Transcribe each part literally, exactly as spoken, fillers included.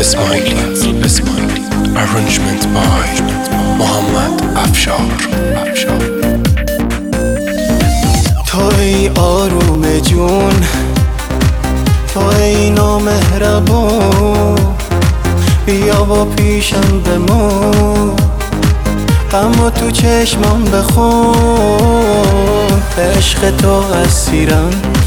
اسماعیلی اسماعیلی Arrangement by محمد افشار تو ای آروم جون، تو ای نامهربون، بیا و پیشم بمون، اما تو چشمم بخون. عشق تو اسیرم،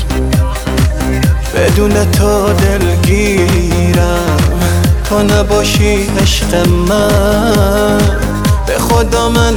بدون تو دلگیرم. تو نباشی عشق من، به خدا من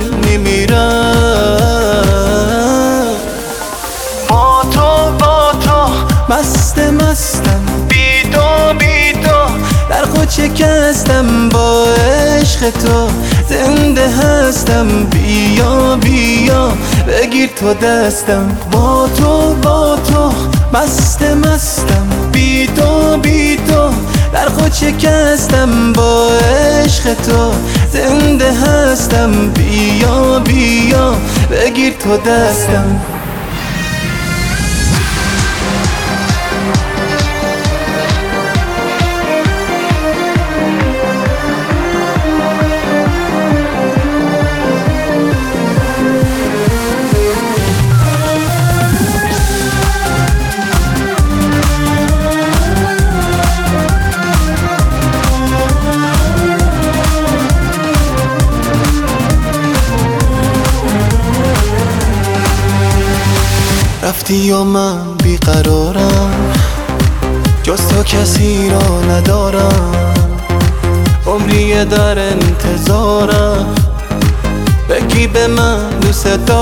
میمیرم. با تو با تو مست مستم، بی تو بی تو در خود شکستم. با عشق تو زنده هستم، بیا بیا بگیر تو دستم. با تو با تو مست مستم، بی تو بی تو در خود شکستم. با عشق تو زنده هستم، بیا بیا بگیر تو دستم. رفتی و من بیقرارم، جز تو کسی را ندارم. عمری در انتظارم، بگی به من دوست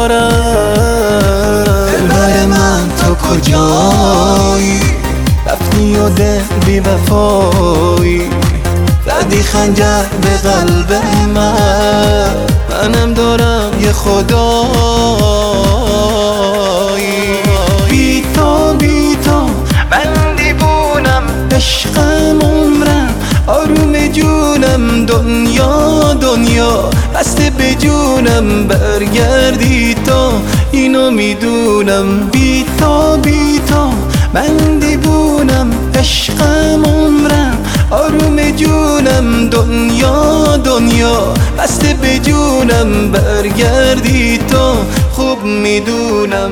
دارم. دلبر من تو کجایی؟ رفتی و دل بی وفایی، زدی خنجر به قلب من. منم دارم یه خدایی. بی تو بی تو من دیوونم، عشقم عمرم آروم جونم. دنیا دنیا بسته به جونم، برگردی تو اینو میدونم. بی تو بی تو من دیوونم، عشقم عمرم آروم جونم. دنیا دنیا بسته به جونم، برگردی تو خوب میدونم.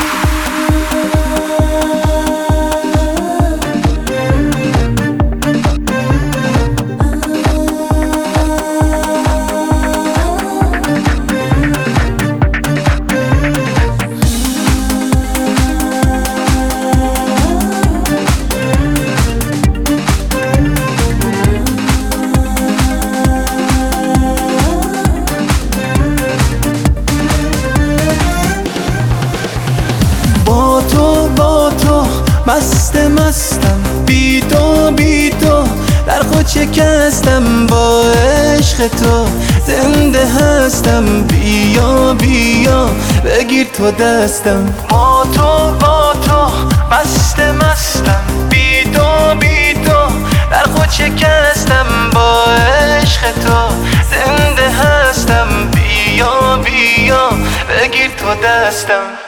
با تو با تو مست مستم، بی تو بی تو در خود شکستم. با عشق تو زنده هستم، بیا بیا بگیر تو دستم. با تو با تو مست مستم، بی تو بی تو در خود شکستم. با عشق تو زنده هستم، بیا بیا بگیر تو دستم.